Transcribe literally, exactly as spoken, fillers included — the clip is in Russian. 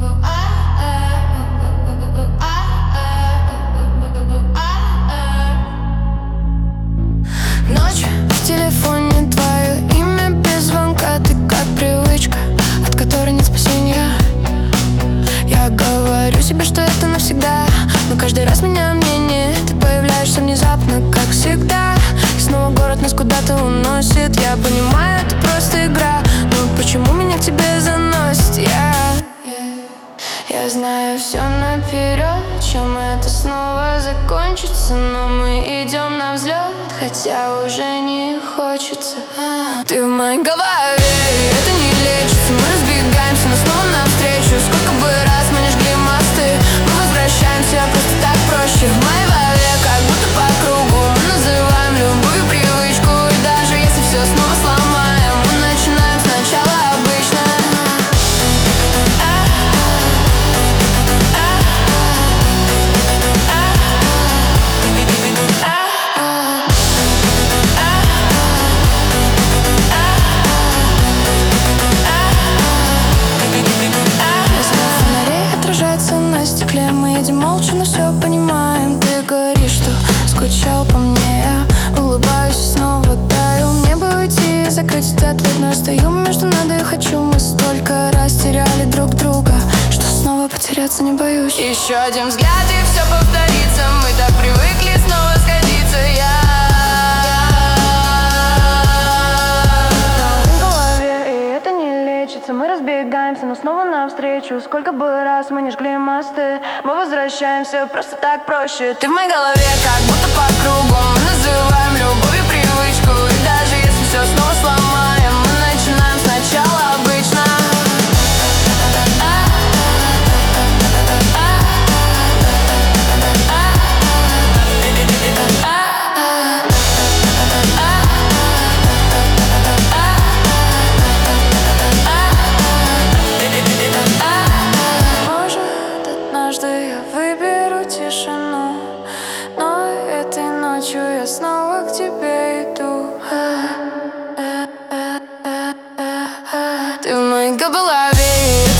Ночь в телефоне, твое имя без звонка. Ты как привычка, от которой нет спасения. Я говорю себе, что это навсегда, но каждый раз меняю мнение. Ты появляешься внезапно, как всегда, и снова город нас куда-то уносит. Я понимаю, это просто игра, но почему меня к тебе заносит? Я, я знаю все наперед, чем это снова закончится, но мы идем на взлет, хотя уже не хочется. Ты в моей голове, и это не лечится. Мы разбегаемся, но снова навстречу. Сколько бы раз мы не жгли мосты, мы возвращаемся, просто так проще. В моей голове, как будто по кругу, мы называем любую привычку. И даже если все снова сломаем, мы начинаем сначала обычно. Мы едем молча, но все понимаем. Ты говоришь, что скучал по мне. Я улыбаюсь и снова таю. Мне бы уйти и закрыть этот ответ, но я стою между надо и хочу. Мы столько раз теряли друг друга, что снова потеряться не боюсь. Еще один взгляд и все повторится. Мы так привыкли снова сходиться. Я мы разбегаемся, но снова навстречу. Сколько бы раз мы не жгли мосты, мы возвращаемся, просто так проще. Ты в моей голове, как будто по кругу. Мы называем любовью привычку. И даже если все снова сломаем, мы начинаем сначала обычно. Я выберу тишину, но этой ночью я снова к тебе иду. Ты в моей голове.